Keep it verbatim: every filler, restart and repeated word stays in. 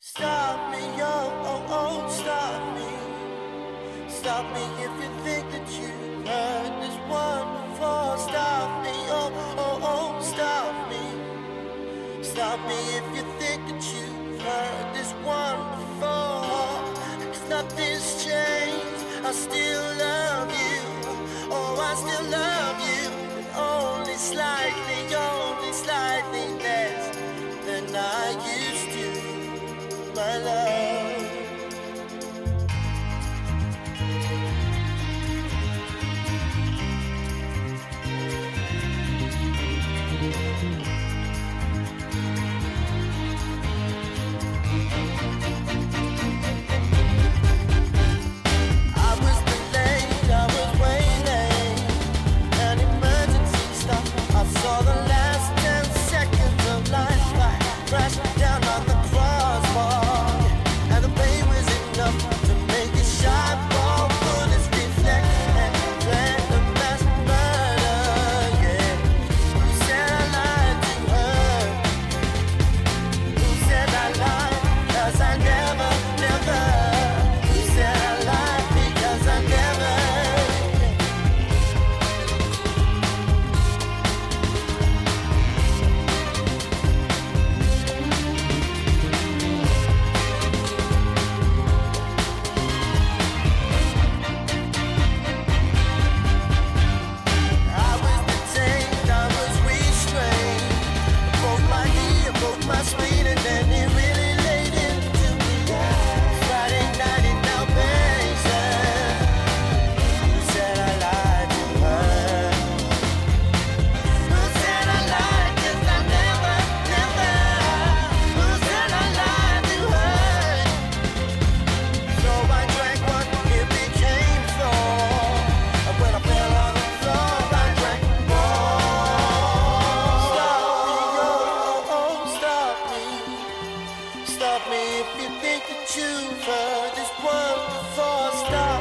Stop me, oh, oh, oh, stop me. Stop me if you think that you heard this one before. Stop me, oh, oh, oh, stop me. Stop me if you think that you heard this one before. 'Cause nothing's changed, I still love you. Oh, I still love you. But only slightly, only slightly less than I used to, my love. I was delayed, I was waiting. An emergency stop. I saw the last ten seconds of life. I crashed down on the crossbar, and the pain was enough to make a shot ball bullets reflect and plan the mass murder. Yeah, who said I lied to her? Who said I lied? 'Cause I never, never. Who said I lied? Because I never. I was detained, I was restrained. I broke my knee, I broke my spleen, and then it really laid into me. Friday night in Albania. Who said I lied to her? Who said I lied? 'Cause I never, never. Who said I lied to her? So I drank one, it became four. And when I fell on the floor, I drank more. Stop me, oh, oh, oh, stop me. Stop me if you think that you've heard this one before. Stop